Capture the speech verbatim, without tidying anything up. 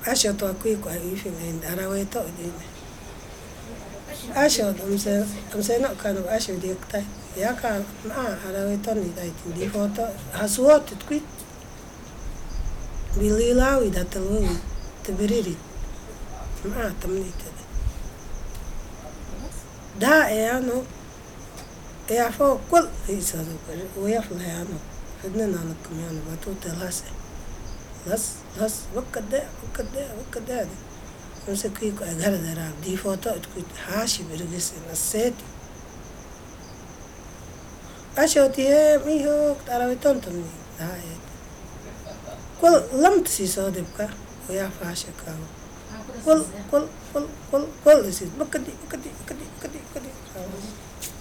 Asho to kui kwa ifi ngain arawe to di. Asho umse umse no kanu asho di ktai. Ya ka ma arawe to ni dai di foto hasuot kui. Bililawi datalu tibiriri. Ma tamni tede. Da e ano e a fo kul isa do ya fla ano. Fedna na na kamyano batu telase. Las las wakade wakade wakade umse kui ko agar dara di foto kui hashi birgis na set asho ti e mi ho tara tonton ni da e kol lamt si so de ka ya fasha ka kol kol kol kol kol si wakade wakade wakade